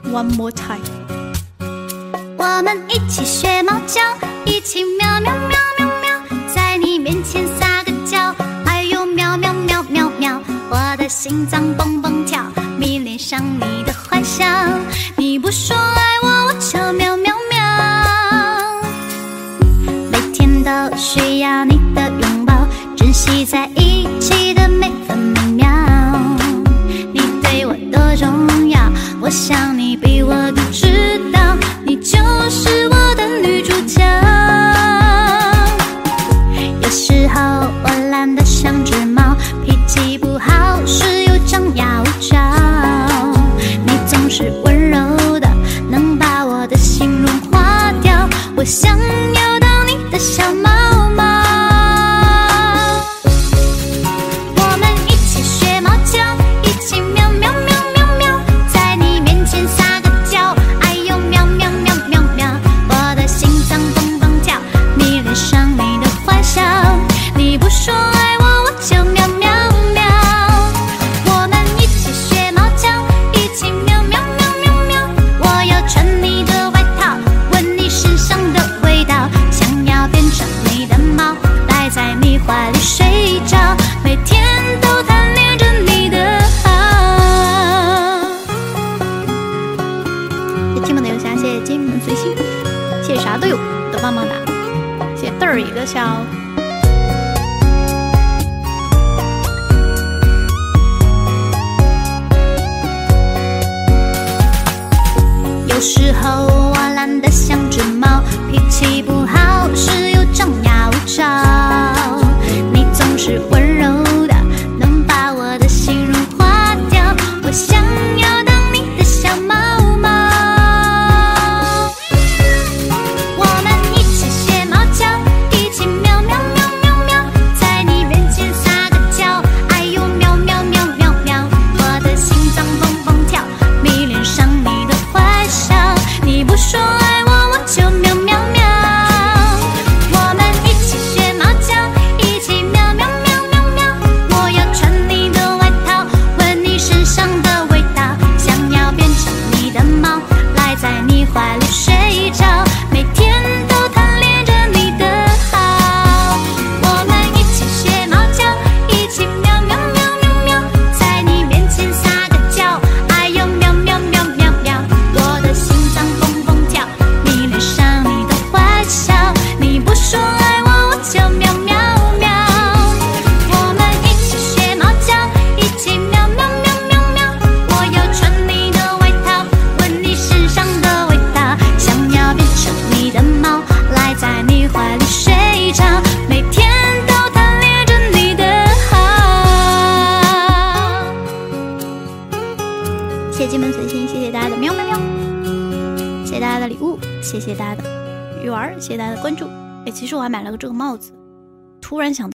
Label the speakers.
Speaker 1: One more time。
Speaker 2: 我们一起学猫叫，一起喵喵喵喵喵，在你面前撒个娇，哎呦喵喵喵喵喵，我的心脏蹦蹦跳，迷恋上你的幻想，你不说爱我，我就喵喵喵，每天都需要你的拥抱，珍惜在一起的每分每秒，你对我多重要，我想你比我都知道，你就是我的女主角。有时候我懒得像只猫，脾气不好时又张牙舞爪，你总是温柔的，能把我的心融化掉，我想要当你的小猫猫。我们一起学猫叫，一起喵喵喵喵喵，在你面前撒个娇，哎呦喵喵喵喵喵，我的心脏蹦蹦跳，迷恋上你的幻想，你不说爱我，我就喵喵喵。我们一起学猫叫，一起喵喵喵喵喵，我要穿你的外套，闻你身上的味道，想要变成你的猫，赖在你怀里睡着，每天都贪恋着你的好。谢谢们的邮箱，谢谢金门随心，谢谢啥都有，都棒棒哒，谢谢嘚儿一个笑。有时候我懒得像只猫，脾气不好时又张牙舞爪，你总是温柔的，能把我的心融化掉，我想要当你的小猫猫。我们一起学猫叫，一起喵喵喵喵喵，在你面前撒个娇，哎呦喵喵喵喵喵，我的心脏蹦蹦跳，迷恋上你的坏笑，你不说爱我，我就喵喵喵。我们一起学猫叫，一起喵喵喵喵喵，我要穿你的外套，闻你身上的味道，想要变成你的猫，赖在你怀里睡着，每天都贪恋着你的好。我们一起学猫叫，一起喵喵喵喵喵，在你面前撒个娇，哎呦喵喵喵喵喵，我的心脏蹦蹦跳，迷恋上你的坏笑，你不说爱我，我就喵喵喵。我们一起学猫叫，一起喵喵喵喵喵，我要穿你的外套，闻你身上的味道，想要变成你的猫，赖在你怀里睡着，每天都贪恋着你的好。谢谢金门随心，谢谢大家的喵喵喵，谢谢大家的礼物，谢谢大家的鱼丸，谢谢大家的关注。哎，其实我还买了个这个帽子，突然想到